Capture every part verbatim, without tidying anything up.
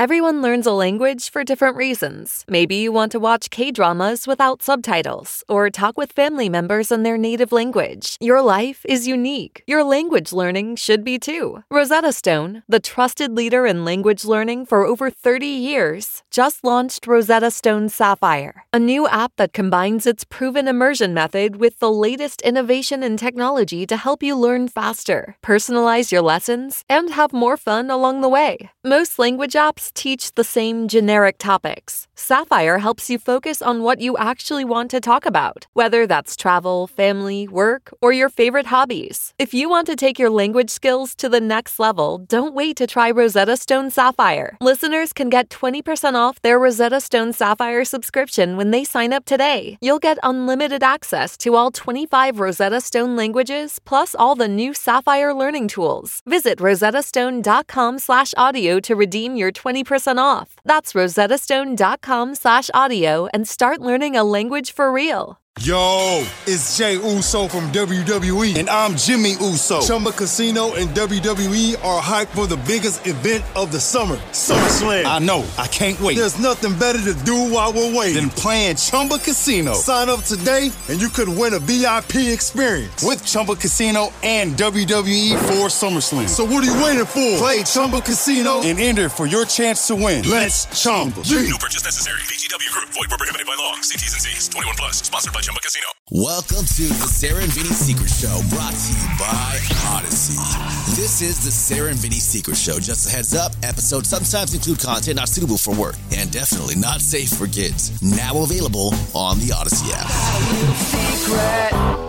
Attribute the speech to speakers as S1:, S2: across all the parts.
S1: Everyone learns a language for different reasons. Maybe you want to watch K-dramas without subtitles or talk with family members in their native language. Your life is unique. Your language learning should be too. Rosetta Stone, the trusted leader in language learning for over thirty years, just launched Rosetta Stone Sapphire, a new app that combines its proven immersion method with the latest innovation in technology to help you learn faster, personalize your lessons, and have more fun along the way. Most language apps teach the same generic topics. Sapphire helps you focus on what you actually want to talk about, whether that's travel, family, work, or your favorite hobbies. If you want to take your language skills to the next level, don't wait to try Rosetta Stone Sapphire. Listeners can get twenty percent off their Rosetta Stone Sapphire subscription when they sign up today. You'll get unlimited access to all twenty-five Rosetta Stone languages, plus all the new Sapphire learning tools. Visit rosettastone.com slash audio to redeem your twenty percent off. That's rosettastone.com slash audio and start learning a language for real.
S2: Yo, it's Jay Uso from W W E.
S3: And I'm Jimmy Uso.
S2: Chumba Casino and W W E are hyped for the biggest event of the summer, SummerSlam.
S3: I know. I can't wait.
S2: There's nothing better to do while we're waiting
S3: than playing Chumba Casino.
S2: Sign up today and you could win a V I P experience
S3: with Chumba Casino and W W E for SummerSlam.
S2: So what are you waiting for? Play Chumba Casino
S3: and enter for your chance to win.
S2: Let's Chumba.
S4: Yeah. No purchase necessary. V G W Group. Void where prohibited by law. See T's and C's. twenty-one plus. Sponsored by Chumba Casino.
S5: Welcome to the Sarah and Vinny Secret Show, brought to you by Odyssey. This is the Sarah and Vinny Secret Show. Just a heads up, episodes sometimes include content not suitable for work and definitely not safe for kids. Now available on the Odyssey app.
S6: Got a little secret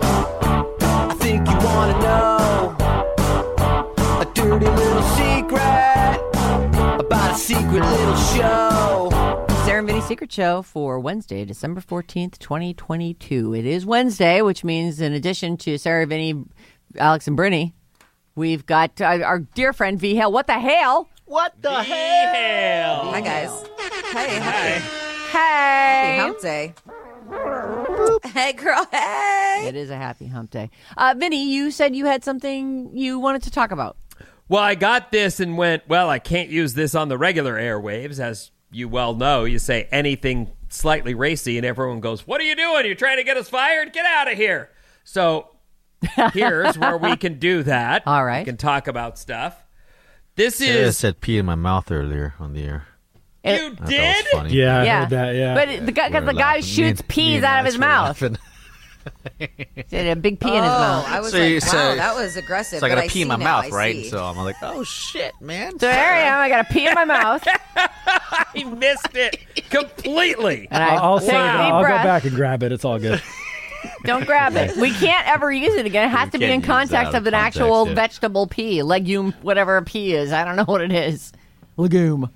S6: I think you want to know. A dirty little secret about a secret little show.
S7: Sarah and Vinny Secret Show for Wednesday, December fourteenth, twenty twenty-two. It is Wednesday, which means in addition to Sarah, Vinny, Alex, and Brittany, we've got uh, our dear friend V Hale. What the hell?
S8: What the hell?
S9: Hi, guys. Hey,
S7: Hey.
S9: Happy hump day. Hey, girl. Hey.
S7: It is a happy hump day. Uh, Vinny, you said you had something you wanted to talk about.
S10: Well, I got this and went, well, I can't use this on the regular airwaves, as you well know. You say anything slightly racy and everyone goes, what are you doing? You're trying to get us fired? Get out of here. So here's where we can do that.
S7: All right.
S10: We can talk about stuff. This
S8: Sarah
S10: is...
S8: said pee in my mouth earlier on the air.
S10: You
S8: I thought that
S10: did?
S8: was funny.
S11: Yeah, I
S7: Yeah.
S11: heard that, yeah.
S7: But it- the guy, because the guy shoots peas out of his mouth. He had a big pea in his
S9: Oh,
S7: mouth.
S9: I was
S8: So
S9: like,
S8: you
S9: wow,
S8: say-
S9: that was aggressive.
S8: So I
S9: but
S8: got to pee in
S9: see
S8: my
S9: now,
S8: mouth,
S9: I
S8: right?
S9: see.
S8: So I'm like, oh, shit, man.
S7: So there I am. I got a pea in my mouth.
S10: He missed it completely.
S7: And I
S11: I'll, I'll
S7: take
S11: save it.
S7: a deep
S11: I'll
S7: breath.
S11: go back and grab it. It's all good.
S7: Don't grab it. We can't ever use it again. It has
S8: You
S7: to be
S8: can't
S7: in
S8: use
S7: context
S8: that out
S7: of
S8: of
S7: an
S8: context,
S7: actual
S8: yeah.
S7: vegetable pea, legume, whatever a pea is. I don't know what it is. Legume.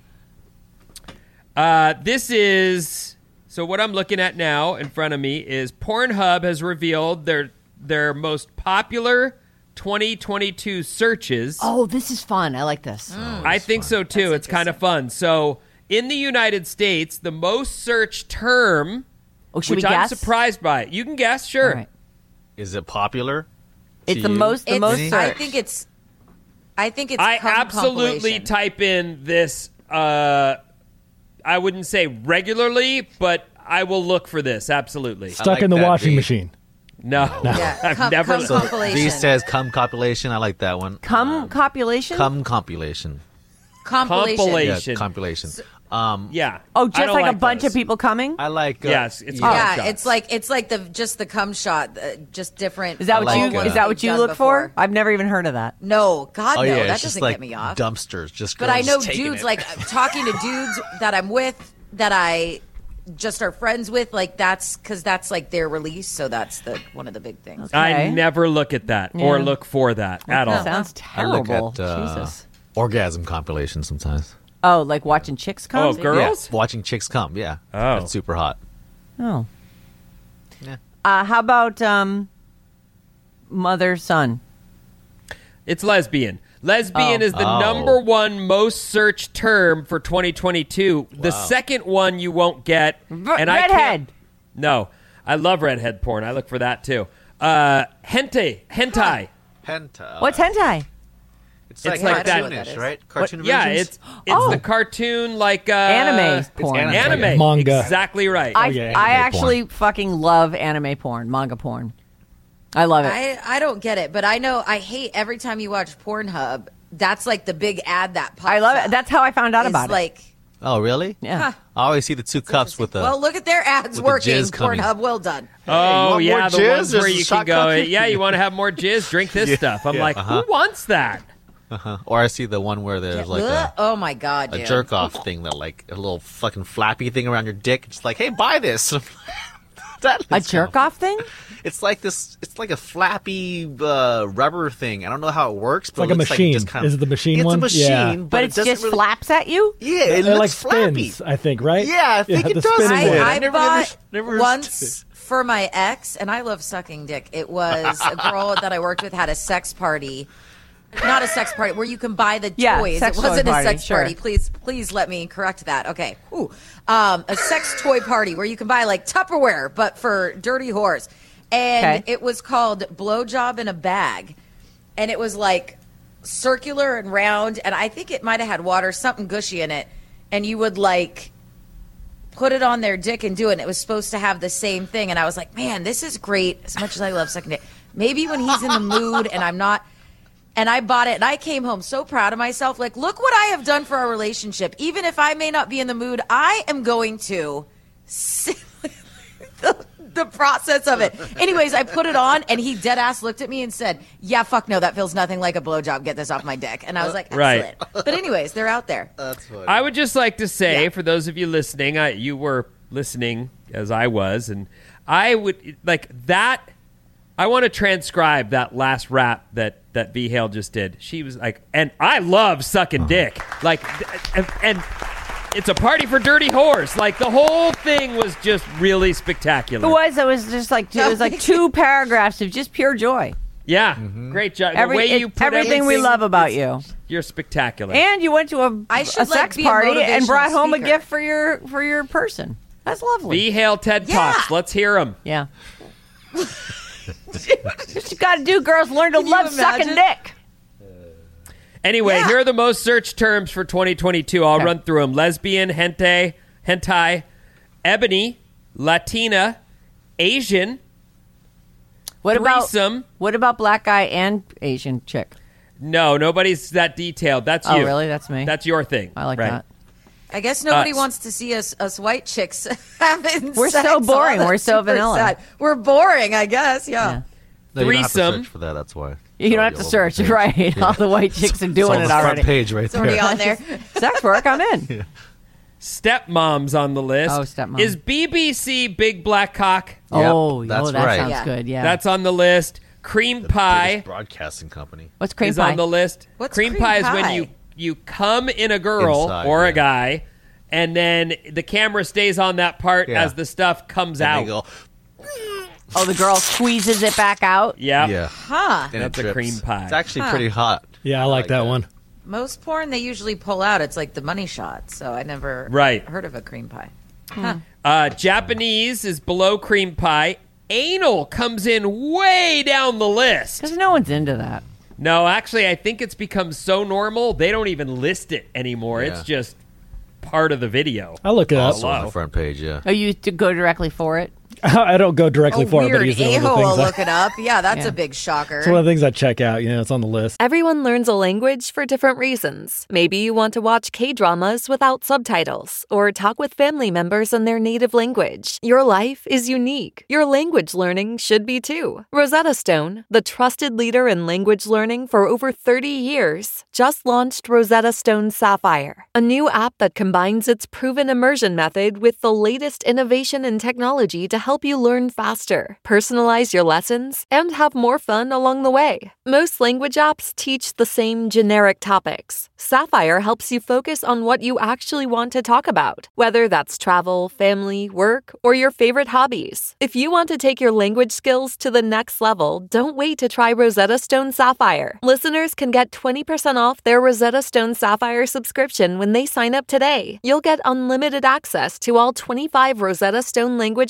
S10: Uh, this is... So what I'm looking at now in front of me is Pornhub has revealed their their most popular twenty twenty-two searches.
S7: Oh, this is fun. I like this.
S10: Mm, I think fun. so, too. That's it's kind of fun. So in the United States, the most searched term,
S7: oh, should
S10: which
S7: we
S10: I'm
S7: guess?
S10: surprised by. You can guess, sure.
S7: Right.
S8: Is it popular?
S7: It's the you? most, the
S9: it's,
S7: most searched.
S9: I think it's, I think it's
S10: I
S9: cum
S10: absolutely
S9: compilation.
S10: type in this, uh, I wouldn't say regularly, but I will look for this, absolutely.
S11: Stuck
S8: like
S11: in the
S8: that,
S11: washing
S8: V.
S11: machine.
S10: No,
S9: Yeah,
S10: I've
S9: cum-
S10: never.
S9: cum
S8: So
S9: compilation.
S8: V says cum compilation. I like that one.
S7: Cum
S8: Um,
S7: copulation?
S8: cum compilation.
S9: compilation.
S10: Compilation.
S8: Yeah, compilation. Um,
S10: Yeah.
S7: Oh,
S10: I
S7: just
S10: don't
S7: like, a bunch
S10: those.
S7: of people coming?
S8: I like. Uh,
S10: Yes, it's
S8: yeah.
S10: cum
S9: Yeah,
S10: shots.
S9: it's like it's like the just the cum shot, uh, just different.
S7: Is that
S8: I
S7: what
S8: like,
S7: you
S8: uh,
S7: is that what you
S9: done
S7: look
S9: before.
S7: for? I've never even heard of that.
S9: No, God
S8: Oh
S9: no,
S8: yeah,
S9: that
S8: it's just
S9: doesn't
S8: like
S9: get me off.
S8: dumpsters. Just.
S9: But I
S8: girls
S9: know
S8: taking
S9: dudes
S8: it.
S9: like talking to dudes that I'm with that I just are friends with. Like that's because that's like their release. So that's the one of the big things.
S10: I
S7: Okay.
S10: never look at that or
S7: Yeah.
S10: look for that at all.
S7: Sounds
S8: I look
S7: terrible.
S8: at uh,
S7: Jesus.
S8: orgasm compilation sometimes.
S7: Oh, like watching chicks come?
S10: Oh, girls?
S8: Yeah, watching chicks come. Yeah.
S10: Oh.
S8: That's super hot.
S7: Oh.
S8: Yeah.
S7: Uh, how about um, mother son?
S10: It's lesbian. Lesbian
S7: Oh.
S10: is the
S8: Oh.
S10: number one most searched term for twenty twenty-two. The second one you won't get.
S7: R-
S10: and I
S7: redhead.
S10: can't, No. I love redhead porn. I look for that too. Uh, hentai. Hentai.
S8: Hentai.
S7: What's hentai?
S8: It's like
S10: It's like that-
S8: cartoonish, right? Cartoon
S10: Yeah,
S8: versions?
S10: it's it's
S7: Oh.
S10: the cartoon like uh,
S7: Anime porn.
S8: anime.
S10: Anime,
S11: Manga.
S10: Exactly right.
S7: I,
S11: yeah,
S7: I
S8: anime
S7: actually fucking love anime porn, manga porn. I love it.
S9: I, I don't get it, but I know I hate every time you watch Pornhub. That's like the big ad that pops
S7: I love
S9: up.
S7: it. That's how I found out
S9: It's
S7: about
S9: like,
S7: it.
S8: Oh, really?
S7: Yeah.
S9: huh.
S8: I always see the two cups with the.
S9: well, look at their ads
S8: with the
S9: working.
S8: jizz coming.
S9: Pornhub, well done.
S10: Oh
S8: want
S10: yeah,
S8: more
S10: the
S8: jizz?
S10: ones
S8: There's
S10: where
S8: a
S10: you can
S8: shot
S10: go.
S8: cookie?
S10: Yeah, you want to have more jizz? Drink this stuff. I'm
S8: Yeah,
S10: like,
S8: uh-huh.
S10: who wants that?
S8: uh-huh. Or I see the one where there's like
S9: Ugh.
S8: a,
S9: oh my god,
S8: a
S9: dude.
S8: jerk off thing that like a little fucking flappy thing around your dick. It's like, hey, buy this. That
S7: A
S8: looks
S7: jerk
S8: kinda-
S7: off thing?
S8: It's like this. It's like a flappy uh, rubber thing. I don't know how it works, but
S11: like
S8: it
S11: a
S8: looks
S11: machine.
S8: Like just kind of,
S11: Is it the machine
S8: it's
S11: one?
S8: a machine,
S11: Yeah.
S8: but,
S7: But
S8: it
S7: it's
S8: doesn't
S7: just
S8: really,
S7: flaps at you?
S8: Yeah, it,
S11: It
S8: looks
S11: like
S8: flappy.
S11: spins, I think, right?
S8: Yeah, I think
S11: Yeah,
S8: it
S11: the
S8: does.
S11: spinning
S9: I,
S11: one.
S9: I
S8: never
S9: bought
S8: underst- never
S9: once for my ex, and I love sucking dick. It was a girl that I worked with had a sex party. Not a sex party where you can buy the
S7: Yeah,
S9: toys.
S7: sex
S9: It wasn't
S7: toy
S9: a
S7: party,
S9: sex
S7: sure.
S9: party. Please, please let me correct that. Okay. Ooh. Um, a sex toy party where you can buy like Tupperware, but for dirty whores. And
S7: Okay.
S9: it was called Blowjob in a Bag. And it was like circular and round. And I think it might have had water, something gushy in it. And you would like put it on their dick and do it. And it was supposed to have the same thing. And I was like, man, this is great. As much as I love sucking dick. Maybe when he's in the mood and I'm not. And I bought it, and I came home so proud of myself. Like, look what I have done for our relationship. Even if I may not be in the mood, I am going to see the, the process of it. Anyways, I put it on, and he dead ass looked at me and said, "Yeah, fuck no, that feels nothing like a blowjob. Get this off my dick." And I was like,
S10: Right.
S9: "Excellent." But anyways, they're out there.
S8: That's funny.
S10: I would just like to say,
S9: Yeah.
S10: for those of you listening, I, you were listening as I was, and I would like that. I want to transcribe that last rap that that V Hale just did. She was like, and I love sucking dick, like, and, and it's a party for dirty whores. Like the whole thing was just really spectacular.
S7: It was. It was just like it was like two paragraphs of just pure joy.
S10: Yeah, great job.
S7: Every,
S10: the way
S7: it-
S10: you put
S7: everything we love about you.
S10: You're spectacular.
S7: And you went to a,
S9: I
S7: a
S9: should, like,
S7: sex
S9: be a
S7: party and
S9: motivational
S7: brought home a
S9: speaker.
S7: gift for your for your person. That's lovely.
S10: V Hale TED
S9: Yeah.
S10: Talks. Let's hear them.
S7: Yeah. What you got to do, girls, learn to
S9: Can you
S7: love sucking
S9: imagine?
S7: dick.
S10: Anyway,
S9: Yeah.
S10: here are the most searched terms for twenty twenty-two. I'll
S7: Okay.
S10: run through them. Lesbian, hentai, hentai, ebony, Latina, Asian,
S7: What
S10: threesome.
S7: about what about black guy and Asian chick?
S10: No, nobody's that detailed. That's
S7: Oh,
S10: you.
S7: really? That's me.
S10: That's your thing.
S7: I like
S10: right?
S7: that.
S9: I guess nobody
S10: Us.
S9: wants to see us us white chicks having
S7: We're
S9: sex.
S7: so
S9: Oh,
S7: boring.
S9: that's
S7: We're so
S9: super
S7: vanilla.
S9: sad. We're boring, I guess. Yeah.
S7: Yeah.
S8: No, you don't have to
S10: Threesome.
S8: search for that. That's why.
S7: You don't have to search, right? All the white chicks are doing
S8: it's on
S7: it
S8: the
S7: already.
S8: front page right
S9: It's already
S8: there.
S9: on there.
S7: Sex work, I'm in.
S10: Stepmom's on the list.
S7: Oh, stepmom.
S10: Is B B C Big Black Cock?
S7: Oh,
S8: that's
S7: oh, that
S8: right.
S7: sounds
S9: Yeah.
S7: good. Yeah.
S10: That's on the list. Cream pie
S8: British Broadcasting Company.
S7: What's cream
S10: is
S7: pie?
S10: on the list.
S9: What's
S10: cream,
S9: cream
S10: pie is
S9: pie?
S10: when you you come in a girl
S8: Inside,
S10: or a
S8: yeah.
S10: guy, and then the camera stays on that part
S8: Yeah.
S10: as the stuff comes
S8: And
S10: out.
S8: they go,
S7: Oh, the girl squeezes it back out.
S10: Yeah.
S8: yeah.
S9: Huh.
S8: And
S10: That's
S8: it
S10: a
S8: drips.
S10: cream pie.
S8: It's actually
S9: Huh.
S8: pretty hot.
S11: Yeah, I like that one.
S9: Most porn they usually pull out. It's like the money shot. So I never
S10: Right.
S9: heard of a cream pie.
S10: Uh, Japanese is below cream pie. Anal comes in way down the list.
S7: Because no one's into that.
S10: No, actually, I think it's become so normal they don't even list it anymore.
S8: Yeah.
S10: It's just part of the video.
S11: I'll look it up.
S8: Also on the front page, yeah.
S7: Oh, you to go directly for it?
S11: I don't go directly
S9: Oh,
S11: for it, but
S9: weird.
S11: usually one of
S9: A-hole
S11: the
S9: will
S11: things I-
S9: look it up. Yeah, that's
S7: Yeah.
S9: a big shocker.
S11: it's one of the things I check out. You know, it's on the list.
S1: Everyone learns a language for different reasons. Maybe you want to watch K-dramas without subtitles or talk with family members in their native language. Your life is unique. Your language learning should be too. Rosetta Stone, the trusted leader in language learning for over thirty years, just launched Rosetta Stone Sapphire, a new app that combines its proven immersion method with the latest innovation and technology to help you learn faster, personalize your lessons, and have more fun along the way. Most language apps teach the same generic topics. Sapphire helps you focus on what you actually want to talk about, whether that's travel, family, work, or your favorite hobbies. If you want to take your language skills to the next level, don't wait to try Rosetta Stone Sapphire. Listeners can get twenty percent off their Rosetta Stone Sapphire subscription when they sign up today. You'll get unlimited access to all twenty-five Rosetta Stone languages, plus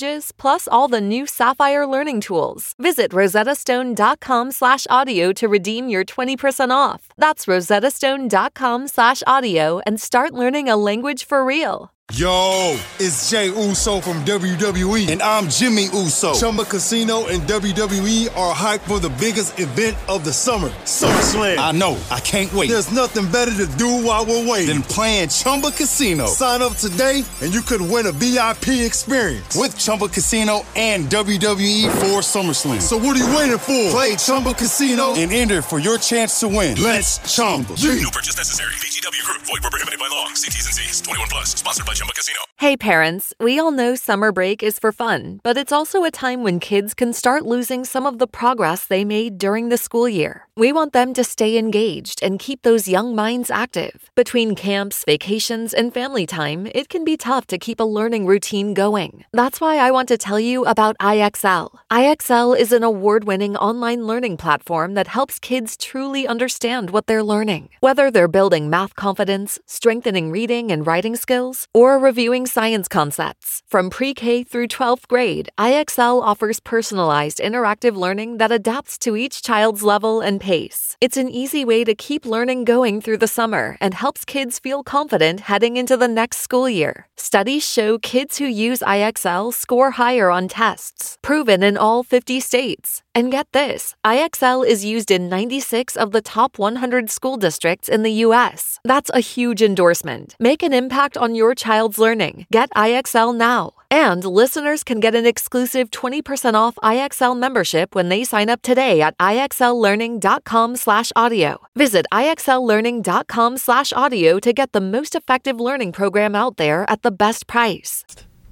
S1: plus all the new Sapphire learning tools. Visit rosettastone.com slash audio to redeem your twenty percent off. That's rosettastone.com slash audio and start learning a language for real.
S2: Yo, it's Jay Uso from W W E.
S3: And I'm Jimmy Uso.
S2: Chumba Casino and W W E are hyped for the biggest event of the summer, SummerSlam.
S3: I know. I can't wait.
S2: There's nothing better to do while we're waiting
S3: Than playing Chumba Casino.
S2: Sign up today and you could win a V I P experience
S3: With Chumba Casino and W W E for SummerSlam.
S2: So what are you waiting for?
S3: Play Chumba Casino and enter for your chance to win.
S2: Let's Chumba.
S4: No purchase necessary. V G W Group. Void where prohibited by law. See T's and C's. twenty-one plus. Sponsored by Chumba Casino.
S1: Hey parents, we all know summer break is for fun, but it's also a time when kids can start losing some of the progress they made during the school year. We want them to stay engaged and keep those young minds active. Between camps, vacations, and family time, it can be tough to keep a learning routine going. That's why I want to tell you about I X L. I X L is an award-winning online learning platform that helps kids truly understand what they're learning. Whether they're building math confidence, strengthening reading and writing skills, or reviewing science concepts. From pre-K through twelfth grade, I X L offers personalized interactive learning that adapts to each child's level and pace. It's an easy way to keep learning going through the summer and helps kids feel confident heading into the next school year. Studies show kids who use I X L score higher on tests, proven in all fifty states. And get this, I X L is used in ninety-six of the top one hundred school districts in the U S. That's a huge endorsement. Make an impact on your child's learning. Get I X L now. And listeners can get an exclusive twenty percent off I X L membership when they sign up today at IXLlearning.com slash audio. Visit IXLlearning.com slash audio to get the most effective learning program out there at the best price.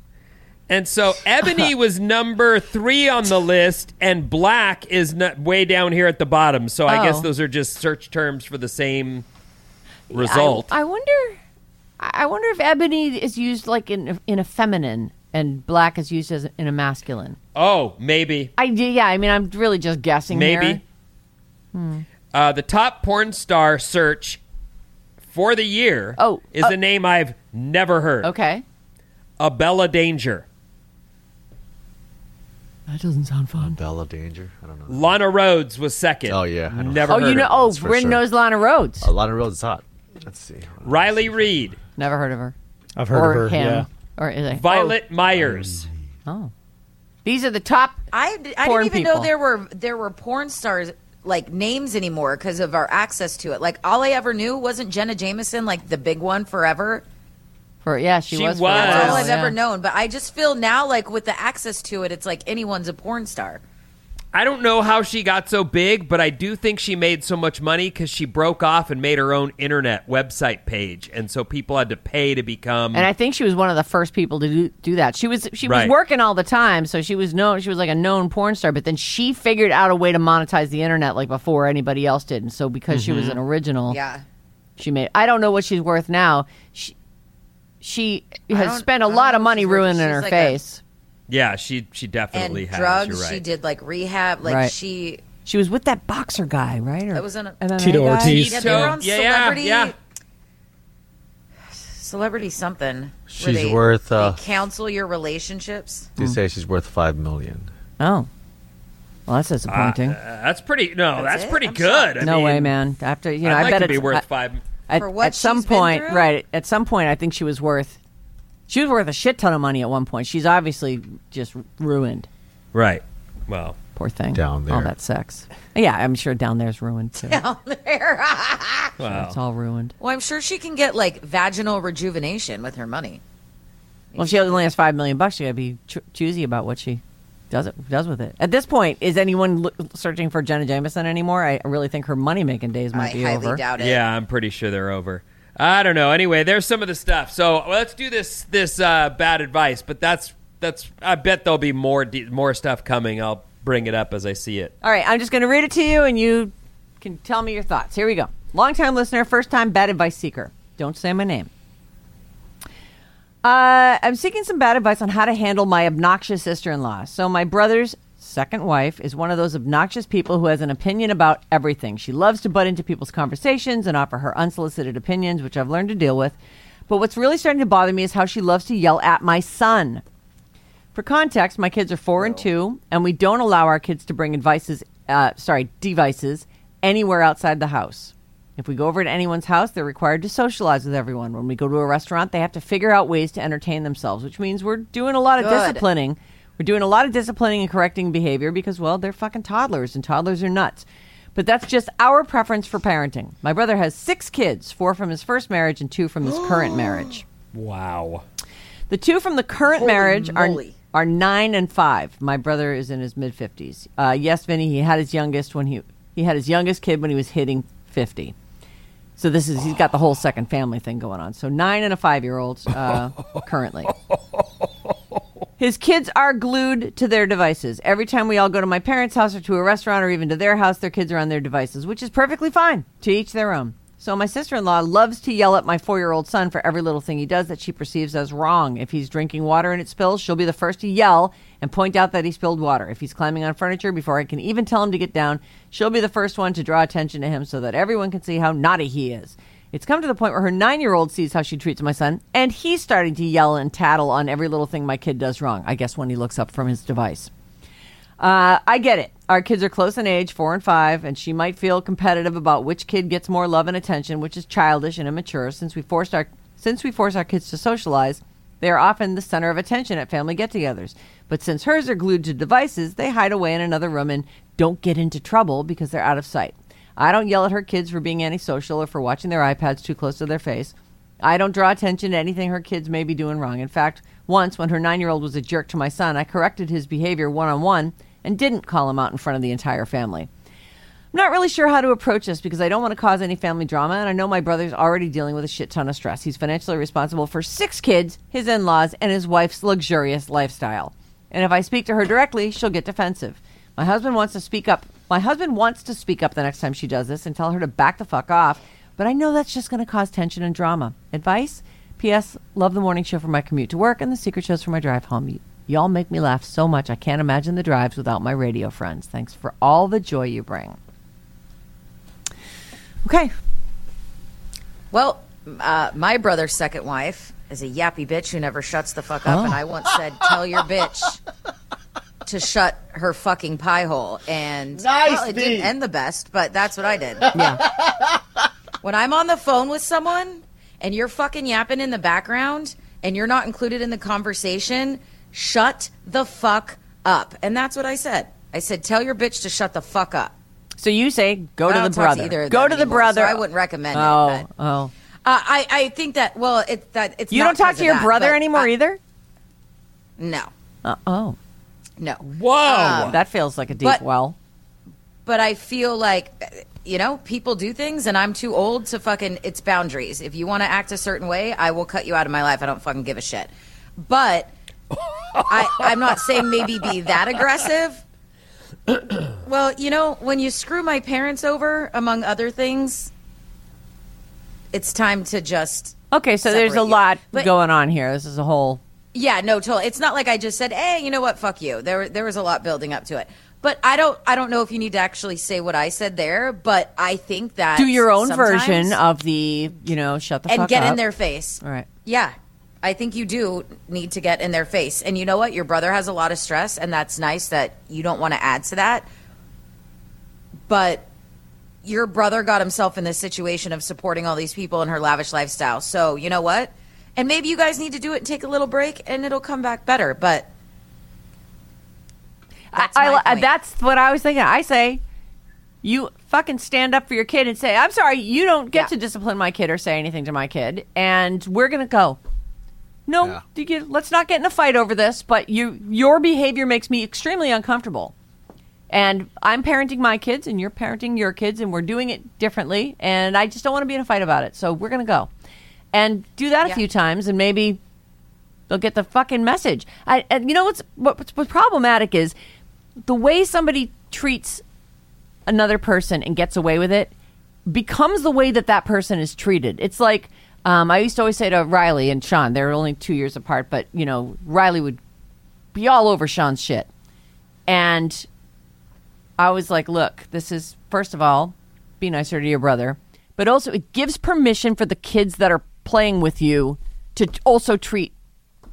S10: And so Ebony was number three on the list, and Black is not way down here at the bottom. So I
S7: Oh.
S10: guess those are just search terms for the same result.
S7: I, I wonder. I wonder if ebony is used like in in a feminine and black is used as in a masculine.
S10: Oh, maybe.
S7: I do. Yeah. I mean, I'm really just guessing.
S10: Maybe.
S7: Here. Hmm.
S10: Uh, the top porn star search for the year
S7: oh,
S10: is
S7: uh,
S10: a name I've never heard.
S7: Okay.
S10: Abella Danger.
S7: That doesn't sound fun.
S8: Bella Danger? I don't know.
S10: Lana Rhodes was second.
S8: Oh, yeah. I don't
S10: Never
S7: Oh,
S10: heard
S7: you know.
S10: of her.
S7: Oh,
S8: That's for
S7: Bryn
S8: sure.
S7: knows Lana Rhodes.
S8: Uh, Lana Rhodes is hot. Let's see.
S10: Riley Reid.
S7: Never heard of her.
S11: I've heard
S7: or
S11: of her.
S7: him.
S11: Yeah.
S7: Or is it?
S10: Violet Myers.
S7: Oh. oh. These are the top.
S9: I, I
S7: porn
S9: didn't even
S7: people.
S9: know there were there were porn stars like names anymore because of our access to it. Like all I ever knew wasn't Jenna Jameson like the big one forever.
S7: For yeah, she,
S10: She
S7: was. for
S10: was.
S7: a
S9: That's all
S7: while,
S9: I've
S7: yeah.
S9: ever known. But I just feel now like with the access to it, it's like anyone's a porn star.
S10: I don't know how she got so big, but I do think she made so much money because she broke off and made her own internet website page, and so people had to pay to become.
S7: And I think she was one of the first people to do, do that. She was she was
S10: Right.
S7: working all the time, so she was known. She was like a known porn star. But then she figured out a way to monetize the internet like before anybody else did. And so because she was
S10: Mm-hmm.
S7: an original,
S9: Yeah.
S7: she made. I don't know what she's worth now. She she
S9: I
S7: has
S9: don't-
S7: spent a
S9: I don't
S7: lot
S9: know
S7: of
S9: what
S7: money
S9: she's worth.
S7: ruining
S9: She's
S7: her
S9: like a-
S7: face.
S10: yeah, she she
S9: And
S10: definitely has.
S9: drugs.
S10: You're right.
S9: She did like rehab. Like
S7: Right.
S9: she.
S7: She was with that boxer guy, right? Or
S9: That was an-
S7: M M A
S11: Tito
S7: guy?
S11: Ortiz.
S9: Yeah, they were on
S10: Yeah, yeah,
S9: celebrity.
S10: yeah.
S9: Celebrity something. where
S8: She's
S9: they,
S8: worth, uh,
S9: They counsel your relationships.
S8: They say she's worth five million.
S7: Oh, well, that's disappointing.
S10: Uh, that's pretty. No, that's,
S9: That's it?
S10: pretty
S9: I'm
S10: good. I
S7: no
S10: mean,
S7: way, man. After you know,
S10: I'd
S7: I
S10: like
S7: bet
S10: to be
S7: it's
S10: worth
S7: I-
S10: five.
S7: At,
S9: For what
S7: at some
S9: she's been
S7: point,
S9: through?
S7: right? At some point, I think she was worth. She was worth a shit ton of money at one point. She's obviously just ruined.
S10: Right. Well,
S7: Poor thing.
S8: Down there.
S7: all that sex. Yeah, I'm sure down there's ruined too.
S9: Down there.
S10: wow.
S7: It's all ruined.
S9: Well, I'm sure she can get like vaginal rejuvenation with her money.
S7: Well, if she only has five million bucks, she got to be cho- choosy about what she does it does with it. At this point, is anyone lo- searching for Jenna Jameson anymore? I really think her money making days might
S9: I
S7: be
S9: highly
S7: over.
S9: doubt it.
S10: Yeah, I'm pretty sure they're over. I don't know. Anyway, there's some of the stuff. So well, let's do this this uh, bad advice. But that's that's. I bet there'll be more de- more stuff coming. I'll bring it up as I see it.
S7: All right, I'm just going to read it to you, and you can tell me your thoughts. Here we go. Long-time listener, first-time bad advice seeker. Don't say my name. Uh, I'm seeking some bad advice on how to handle my obnoxious sister-in-law. So my brother's second wife is one of those obnoxious people who has an opinion about everything. She loves to butt into people's conversations and offer her unsolicited opinions, which I've learned to deal with. But what's really starting to bother me is how she loves to yell at my son. For context, my kids are four and two, and we don't allow our kids to bring devices, uh, sorry, devices anywhere outside the house. If we go over to anyone's house, they're required to socialize with everyone. When we go to a restaurant, they have to figure out ways to entertain themselves, which means we're doing a lot of
S9: Good.
S7: disciplining. We're doing a lot of disciplining and correcting behavior because, well, they're fucking toddlers, and toddlers are nuts. But that's just our preference for parenting. My brother has six kids, four from his first marriage and two from his current marriage.
S10: Wow.
S7: The two from the current
S9: Holy
S7: marriage are
S9: moly.
S7: are nine and five. My brother is in his mid-fifties. Uh, yes, Vinny, he had his youngest when he he had his youngest kid when he was hitting fifty. So this is he's got the whole second family thing going on. So nine and a five-year-old uh, currently. His kids are glued to their devices. Every time we all go to my parents' house or to a restaurant or even to their house, their kids are on their devices, which is perfectly fine. To each their own. So my sister-in-law loves to yell at my four-year-old son for every little thing he does that she perceives as wrong. If he's drinking water and it spills, she'll be the first to yell and point out that he spilled water. If he's climbing on furniture before I can even tell him to get down, she'll be the first one to draw attention to him so that everyone can see how naughty he is. It's come to the point where her nine-year-old sees how she treats my son, and he's starting to yell and tattle on every little thing my kid does wrong, I guess when he looks up from his device. Uh, I get it. Our kids are close in age, four and five, and she might feel competitive about which kid gets more love and attention, which is childish and immature. Since we forced our since we force our kids to socialize, they are often the center of attention at family get-togethers. But since hers are glued to devices, they hide away in another room and don't get into trouble because they're out of sight. I don't yell at her kids for being antisocial or for watching their iPads too close to their face. I don't draw attention to anything her kids may be doing wrong. In fact, once when her nine-year-old was a jerk to my son, I corrected his behavior one-on-one and didn't call him out in front of the entire family. I'm not really sure how to approach this because I don't want to cause any family drama, and I know my brother's already dealing with a shit ton of stress. He's financially responsible for six kids, his in-laws, and his wife's luxurious lifestyle. And if I speak to her directly, she'll get defensive. My husband wants to speak up. My husband wants to speak up the next time she does this and tell her to back the fuck off, but I know that's just going to cause tension and drama. Advice? P S. Love the morning show for my commute to work and the secret shows for my drive home. Y- y'all make me laugh so much I can't imagine the drives without my radio friends. Thanks for all the joy you bring. Okay.
S9: Well, uh, my brother's second wife is a yappy bitch who never shuts the fuck up,
S7: Oh.
S9: and I once said, tell your bitch to shut her fucking pie hole. And
S8: Nice,
S9: well, it
S8: B.
S9: didn't end the best, but that's what I did.
S7: Yeah.
S9: When I'm on the phone with someone and you're fucking yapping in the background and you're not included in the conversation, shut the fuck up. And that's what I said. I said, tell your bitch to shut the fuck up.
S7: So you say go
S9: I
S7: to
S9: don't
S7: the
S9: talk
S7: brother.
S9: to either of
S7: Go
S9: them
S7: to the
S9: anymore,
S7: brother.
S9: so I wouldn't recommend it,
S7: Oh,
S9: but-
S7: oh.
S9: Uh, I, I think that, well, it, that it's
S7: You
S9: not
S7: don't talk
S9: 'cause
S7: to
S9: of
S7: your
S9: that,
S7: brother
S9: but
S7: anymore
S9: I-
S7: either?
S9: No,
S7: Uh, oh.
S9: no.
S10: Whoa.
S9: Um,
S7: That feels like a deep
S9: but-
S7: well.
S9: But I feel like, you know, people do things and I'm too old to fucking, it's boundaries. If you want to act a certain way, I will cut you out of my life. I don't fucking give a shit. But I, I'm not saying maybe be that aggressive. Well, you know, when you screw my parents over, among other things, it's time to just.
S7: Okay, so there's a
S9: separate you.
S7: lot
S9: But-
S7: going on here. This is a whole...
S9: Yeah, no, totally. It's not like I just said, "Hey, you know what? Fuck you." There, there was a lot building up to it. But I don't, I don't know if you need to actually say what I said there. But I think that
S7: Do your own
S9: sometimes-
S7: version of the, you know, shut the
S9: and
S7: fuck
S9: get
S7: up.
S9: in their face.
S7: All right.
S9: Yeah, I think you do need to get in their face. And you know what? Your brother has a lot of stress, and that's nice that you don't want to add to that. But your brother got himself in this situation of supporting all these people in her lavish lifestyle. So you know what? And maybe you guys need to do it and take a little break, and it'll come back better. But that's,
S7: I,
S9: my
S7: I,
S9: point.
S7: that's what I was thinking. I say, you fucking stand up for your kid and say, I'm sorry, you don't get
S9: Yeah.
S7: to discipline my kid or say anything to my kid, and we're going to go. No,
S8: Yeah.
S7: you get, let's not get in a fight over this, but you, your behavior makes me extremely uncomfortable. And I'm parenting my kids, and you're parenting your kids, and we're doing it differently, and I just don't want to be in a fight about it, so we're going to go. And do that a
S9: Yeah.
S7: few times, and maybe they'll get the fucking message. I, and you know what's, what's what's problematic is the way somebody treats another person and gets away with it becomes the way that that person is treated. It's like um, I used to always say to Riley and Sean, they're only two years apart, but you know, Riley would be all over Sean's shit, and I was like, look, this is, first of all, be nicer to your brother, but also it gives permission for the kids that are playing with you to also treat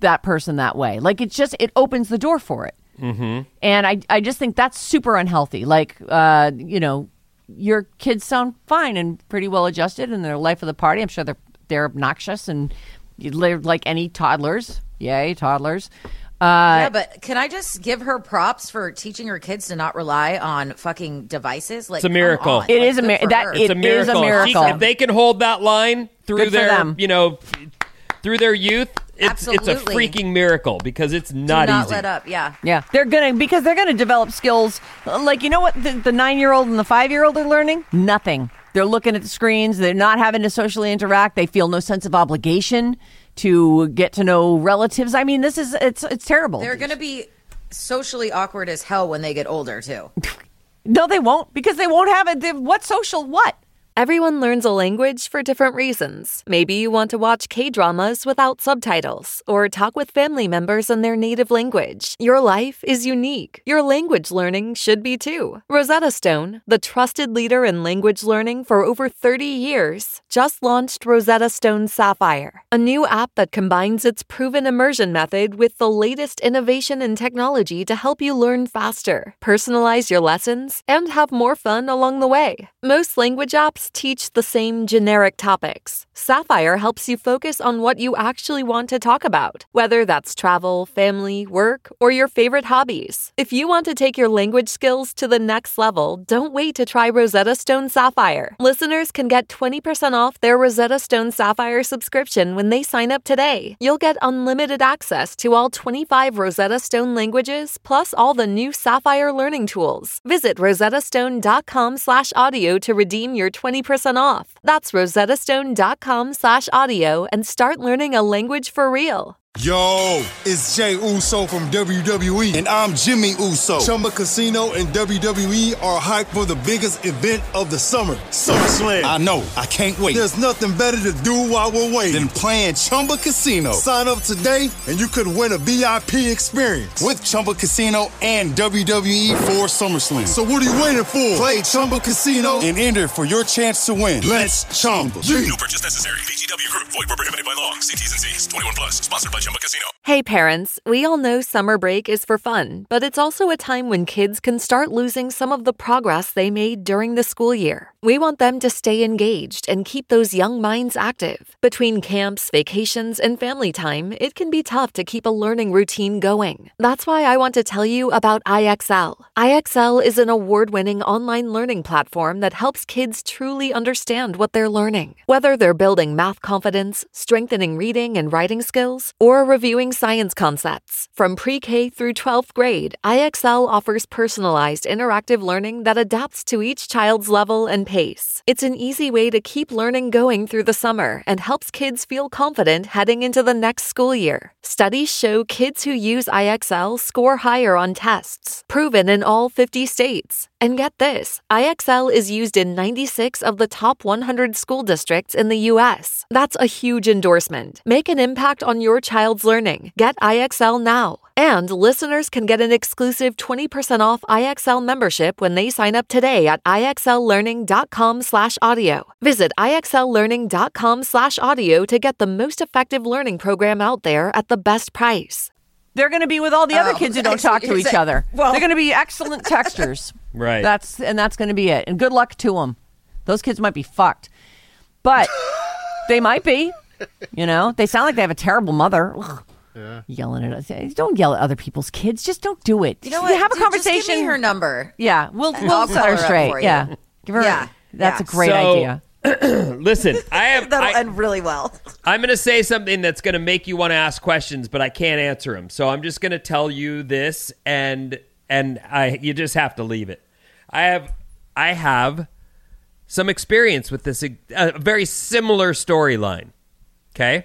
S7: that person that way. Like, it's just, it opens the door for it.
S10: Mm-hmm.
S7: And I, I just think that's super unhealthy. Like, uh, you know, your kids sound fine and pretty well adjusted in their life of the party. I'm sure they're they're obnoxious and they're like any toddlers. Yay, toddlers. Uh,
S9: yeah, but can I just give her props for teaching her kids to not rely on fucking devices? Like,
S10: It's a miracle.
S9: come on.
S7: It
S9: Like,
S7: is a
S9: good
S7: mir-
S9: for
S7: that
S9: her.
S10: It's a
S7: It is
S10: miracle.
S7: a miracle.
S10: If they can hold that line through
S7: Good for
S10: their,
S7: them.
S10: you know, through their youth, it's it's a
S9: Absolutely.
S10: freaking miracle because it's not,
S9: Do not
S10: easy.
S9: let up. Yeah.
S7: Yeah, they're gonna because they're gonna develop skills. Like, you know what the, the nine year old and the five year old are learning? Nothing. They're looking at the screens. They're not having to socially interact. They feel no sense of obligation to get to know relatives. I mean, this is it's it's terrible.
S9: They're going to be socially awkward as hell when they get older, too.
S7: No, they won't, because they won't have it. They- What social? What?
S1: Everyone learns a language for different reasons. Maybe you want to watch K-dramas without subtitles or talk with family members in their native language. Your life is unique. Your language learning should be too. Rosetta Stone, the trusted leader in language learning for over thirty years, just launched Rosetta Stone Sapphire, a new app that combines its proven immersion method with the latest innovation in technology to help you learn faster, personalize your lessons, and have more fun along the way. Most language apps teach the same generic topics. Sapphire helps you focus on what you actually want to talk about, whether that's travel, family, work, or your favorite hobbies. If you want to take your language skills to the next level, don't wait to try Rosetta Stone Sapphire. Listeners can get twenty percent off their Rosetta Stone Sapphire subscription when they sign up today. You'll get unlimited access to all twenty-five Rosetta Stone languages, plus all the new Sapphire learning tools. Visit rosettastone.com slash audio to redeem your twenty percent off. That's rosettastone.com slash audio and start learning a language for real.
S2: Yo, it's Jay Uso from W W E.
S3: And I'm Jimmy Uso.
S2: Chumba Casino and W W E are hyped for the biggest event of the summer, SummerSlam.
S3: I know. I can't wait.
S2: There's nothing better to do while we're waiting
S3: Than playing Chumba Casino.
S2: Sign up today and you could win a V I P experience
S3: With Chumba Casino and W W E for SummerSlam.
S2: So what are you waiting for? Play Chumba Casino
S3: And enter for your chance to win.
S2: Let's Chumba.
S4: No purchase necessary. V G W Group. Void where prohibited by law. See T's and C's. twenty-one plus. Sponsored by Chumba Casino.
S1: Hey parents, we all know summer break is for fun, but it's also a time when kids can start losing some of the progress they made during the school year. We want them to stay engaged and keep those young minds active. Between camps, vacations, and family time, it can be tough to keep a learning routine going. That's why I want to tell you about I X L. I X L is an award-winning online learning platform that helps kids truly understand what they're learning. Whether they're building math confidence, strengthening reading and writing skills, or reviewing science concepts. From pre-K through twelfth grade, I X L offers personalized interactive learning that adapts to each child's level and pace. It's an easy way to keep learning going through the summer and helps kids feel confident heading into the next school year. Studies show kids who use I X L score higher on tests, proven in all fifty states. And get this, I X L is used in ninety-six of the top one hundred school districts in the U S. That's a huge endorsement. Make an impact on your child's learning. Get I X L now. And listeners can get an exclusive twenty percent off I X L membership when they sign up today at IXLlearning.com slash audio. Visit IXLlearning.com slash audio to get the most effective learning program out there at the best price.
S7: They're going to be with all the other
S9: Oh,
S7: kids who don't
S9: I see
S7: talk
S9: what
S7: to
S9: you're
S7: each
S9: saying.
S7: other.
S9: Well-
S7: They're going to be excellent texters.
S10: Right.
S7: That's and that's going to be it. And good luck to them. Those kids might be fucked, but they might be. You know, they sound like they have a terrible mother. Ugh. Yeah. Yelling at us. Don't yell at other people's kids. Just don't do it.
S9: You know what?
S7: Have a
S9: Dude,
S7: conversation.
S9: Just give me her number.
S7: Yeah, we'll
S9: And
S7: we'll
S9: I'll
S7: set
S9: call
S7: her
S9: her up
S7: straight.
S9: for you.
S7: Yeah, give her.
S9: Yeah.
S7: That's
S9: Yeah.
S7: a great
S10: So-
S7: idea.
S10: Listen, I have.
S9: That'll
S10: I,
S9: end really well.
S10: I'm going to say something that's going to make you want to ask questions, but I can't answer them. So I'm just going to tell you this, and and I you just have to leave it. I have I have some experience with this, a very similar storyline. Okay,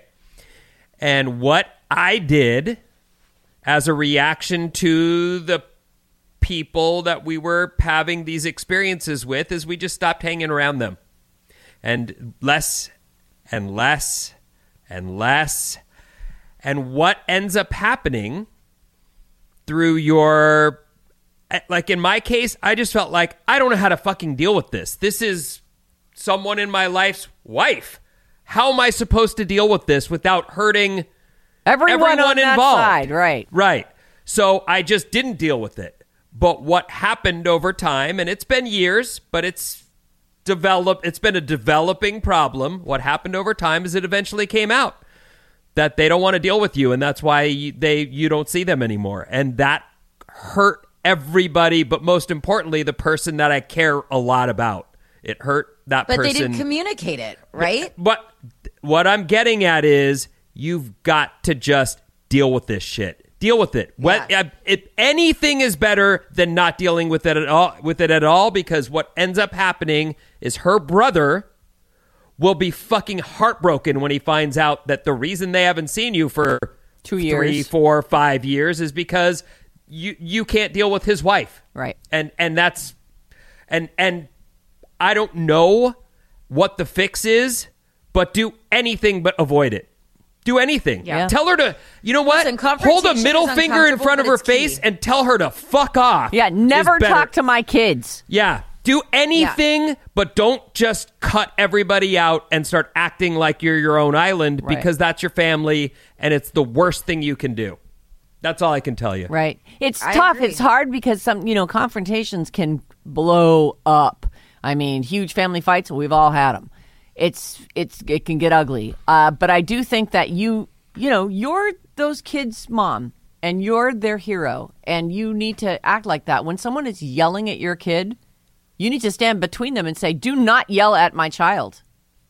S10: and what I did as a reaction to the people that we were having these experiences with is we just stopped hanging around them. And less and less and less. And what ends up happening through your, like in my case, I just felt like I don't know how to fucking deal with this. This is someone in my life's wife. How am I supposed to deal with this without hurting
S7: Everyone,
S10: everyone
S7: on that
S10: involved.
S7: side, right.
S10: Right. So I just didn't deal with it. But what happened over time, and it's been years, but it's developed, it's been a developing problem. What happened over time is it eventually came out that they don't want to deal with you, and that's why you, they you don't see them anymore. And that hurt everybody, but most importantly, the person that I care a lot about. It hurt that
S9: but
S10: person.
S9: But they didn't communicate it, right?
S10: But, but what I'm getting at is you've got to just deal with this shit. Deal with it.
S9: Yeah.
S10: What, if anything is better than not dealing with it at all, with it at all, because what ends up happening is her brother will be fucking heartbroken when he finds out that the reason they haven't seen you for
S7: two years,
S10: three, four, five years is because you you can't deal with his wife,
S7: right?
S10: And and that's and and I don't know what the fix is, but do anything but avoid it. Do anything.
S9: Yeah.
S10: Tell her to, you know what?
S9: Listen,
S10: hold a middle
S9: is
S10: finger in front of
S9: uncomfortable,
S10: her
S9: but it's
S10: face
S9: key.
S10: and tell her to fuck off.
S7: Yeah, never
S10: is better.
S7: talk to my kids.
S10: Yeah. Do anything, but don't just cut everybody out and start acting like you're your own island
S7: Right.
S10: because that's your family and it's the worst thing you can do. That's all I can tell you.
S7: Right. It's
S9: I
S7: tough.
S9: agree.
S7: It's hard because some, you know, confrontations can blow up. I mean, huge family fights, we've all had them. It's, it's, it can get ugly. Uh, but I do think that you, you know, you're those kids' mom and you're their hero and you need to act like that. When someone is yelling at your kid, you need to stand between them and say, do not yell at my child.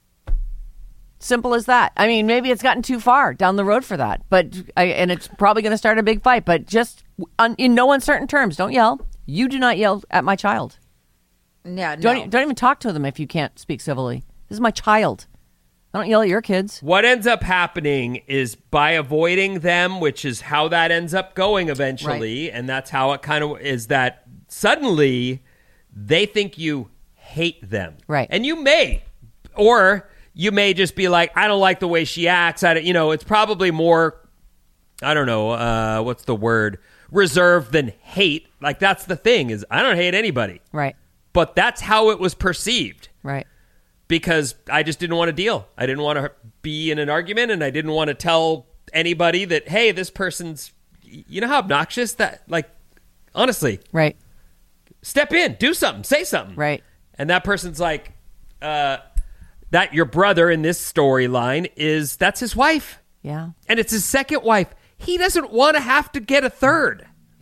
S7: Simple as that. I mean, maybe it's gotten too far down the road for that, but I, and it's probably going to start a big fight, but just un, in no uncertain terms, don't yell. You do not yell at my child.
S9: Yeah, no.
S7: Don't, don't even talk to them if you can't speak civilly. This is my child. I don't yell at your kids.
S10: What ends up happening is by avoiding them, which is how that ends up going eventually, and that's how it kind of is that suddenly they think you hate them.
S7: Right.
S10: And you may, or you may just be like, I don't like the way she acts. I don't, you know, it's probably more, I don't know, uh, what's the word? Reserved than hate. Like, that's the thing is I don't hate anybody.
S7: Right.
S10: But that's how it was perceived.
S7: Right.
S10: Because I just didn't want to deal. I didn't want to be in an argument, and I didn't want to tell anybody that, hey, this person's, you know how obnoxious that, like, honestly.
S7: Right.
S10: Step in, do something, say something.
S7: Right.
S10: And that person's like, uh, that your brother in this storyline is, that's his wife.
S7: Yeah.
S10: And it's his second wife. He doesn't want to have to get a third.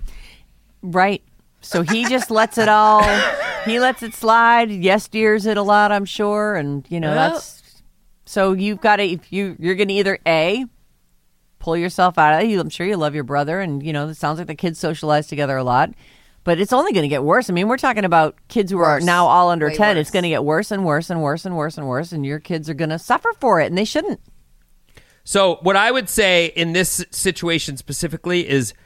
S7: Right. So he just lets it all, he lets it slide, yes dears it a lot, I'm sure. And, you know,
S9: Well.
S7: that's, so you've got to, if you, you're going to either A, pull yourself out of it. I'm sure you love your brother. And, you know, it sounds like the kids socialize together a lot. But it's only going to get worse. I mean, we're talking about kids who
S9: Worse.
S7: are now all under
S9: Way
S7: ten.
S9: worse.
S7: It's going to get worse and worse and worse and worse and worse. And your kids are going to suffer for it. And they shouldn't.
S10: So what I would say in this situation specifically is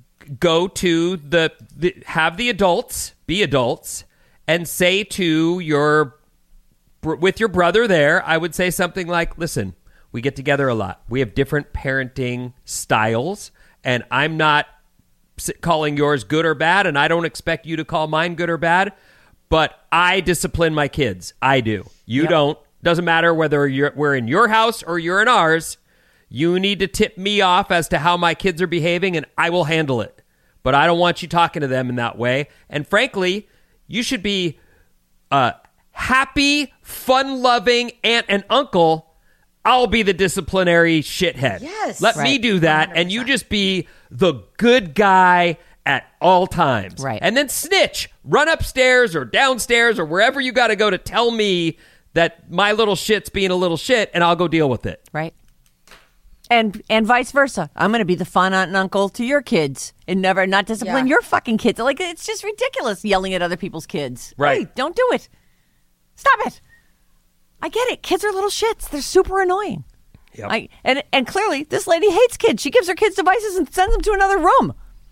S10: go to the, the have the adults, be adults, and say to your, with your brother there, I would say something like, listen, we get together a lot. We have different parenting styles, and I'm not calling yours good or bad, and I don't expect you to call mine good or bad, but I discipline my kids. I do. You
S7: Yep.
S10: don't. Doesn't matter whether you're, we're in your house or you're in ours. You need to tip me off as to how my kids are behaving, and I will handle it. But I don't want you talking to them in that way. And frankly, you should be a happy, fun-loving aunt and uncle. I'll be the disciplinary shithead.
S9: Yes.
S10: Let me
S7: Right.
S10: do that,
S9: one hundred
S10: and you
S9: percent.
S10: just be the good guy at all times.
S7: Right.
S10: And then snitch. Run upstairs or downstairs or wherever you got to go to tell me that my little shit's being a little shit, and I'll go deal with it.
S7: Right. And and vice versa. I'm going to be the fun aunt and uncle to your kids and never not discipline
S9: Yeah.
S7: your fucking kids. Like, it's just ridiculous yelling at other people's kids.
S10: Right.
S7: Hey, don't do it. Stop it. I get it. Kids are little shits. They're super annoying.
S10: Yep.
S7: I, and and clearly, this lady hates kids. She gives her kids devices and sends them to another room.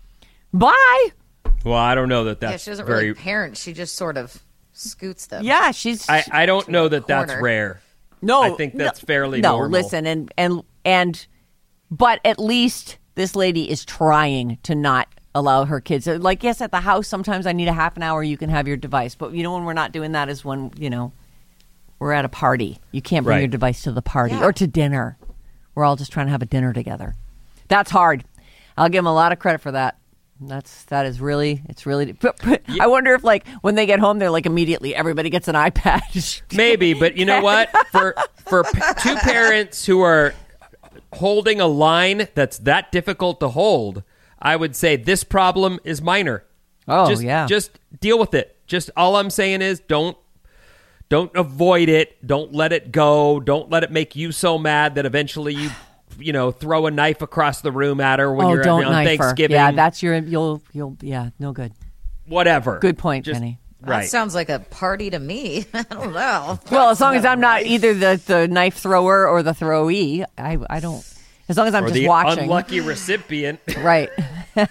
S7: Bye.
S10: Well, I don't know that
S9: Yeah,
S10: that's
S9: she doesn't
S10: very...
S9: really parent. She just sort of scoots them.
S7: Yeah, she's.
S10: I, I don't know that that's
S9: corner.
S10: rare.
S7: No,
S10: I think that's
S7: no,
S10: fairly
S7: no,
S10: normal.
S7: listen, and and and, but at least this lady is trying to not allow her kids. Like, yes, at the house, sometimes I need a half an hour. You can have your device, but you know when we're not doing that is when you know we're at a party. You can't bring
S10: Right.
S7: your device to the party
S9: Yeah.
S7: or to dinner. We're all just trying to have a dinner together. That's hard. I'll give them a lot of credit for that. That's that is really it's really. I wonder if like when they get home, they're like immediately everybody gets an iPad.
S10: Maybe, but you know what? For for p- two parents who are holding a line that's that difficult to hold, I would say this problem is minor.
S7: Oh
S10: just,
S7: yeah,
S10: just deal with it. Just all I'm saying is don't don't avoid it. Don't let it go. Don't let it make you so mad that eventually you. You know, throw a knife across the room at her when
S7: oh,
S10: you're
S7: don't
S10: on
S7: knife
S10: Thanksgiving.
S7: Her. Yeah, that's your you'll you'll yeah, no good.
S10: Whatever.
S7: Good point,
S10: Just,
S7: Penny.
S10: Right.
S9: That sounds like a party to me. I don't know.
S7: Well, as long as I'm not either the, the knife thrower or the throwee, I I don't. As long as I'm
S10: or
S7: just
S10: the
S7: watching.
S10: Unlucky recipient.
S7: Right. uh,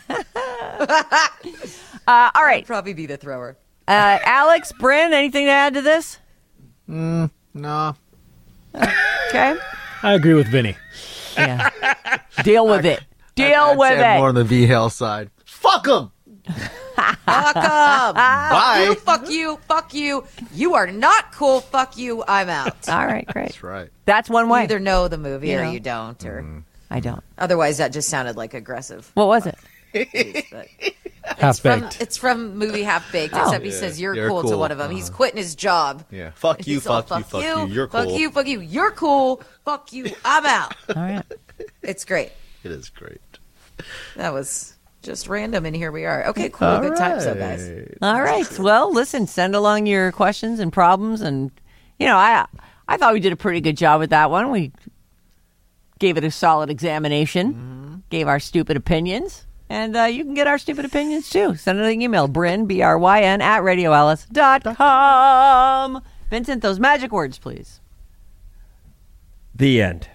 S7: all right.
S9: I'd probably be the thrower.
S7: Uh, Alex, Bryn, anything to add to this?
S8: Mm, no.
S7: Okay.
S11: I agree with Vinny.
S7: Yeah. Deal with it. Deal
S8: I'd, I'd
S7: with
S8: say
S7: it.
S8: More on the V Hale side. Fuck them.
S9: Fuck 'em.
S8: Bye.
S9: You, fuck you. Fuck you. You are not cool. Fuck you. I'm out.
S7: All right, great.
S8: That's right.
S7: That's one way.
S9: You either know the movie
S7: You
S9: or
S7: know.
S9: you don't, or
S8: Mm.
S7: I don't.
S9: otherwise that just sounded like aggressive.
S7: What was it?
S11: Half
S9: From,
S11: baked.
S9: it's from movie Half Baked,
S7: Oh.
S9: except he
S8: Yeah,
S9: says you're,
S8: you're
S9: cool, to
S8: cool.
S9: one of them. He's
S8: Uh-huh.
S9: quitting his job.
S8: Yeah. Fuck you.
S9: He's all,
S8: Fuck you. Fuck you. You're cool.
S9: Fuck you. Fuck you. You're cool. Fuck you. I'm out.
S7: All right.
S9: It's great.
S8: It is great.
S9: That was just random, and here we are. Okay, cool.
S8: All
S9: Good times, though,
S8: right.
S9: guys.
S7: All right. Well, listen, send along your questions and problems, and you know, I I thought we did a pretty good job with that one. We gave it a solid examination,
S8: Mm-hmm.
S7: gave our stupid opinions, and uh, you can get our stupid opinions too. Send an email, Bryn, B R Y N, at radio alice dot com. Vincent, those magic words, please.
S10: The end.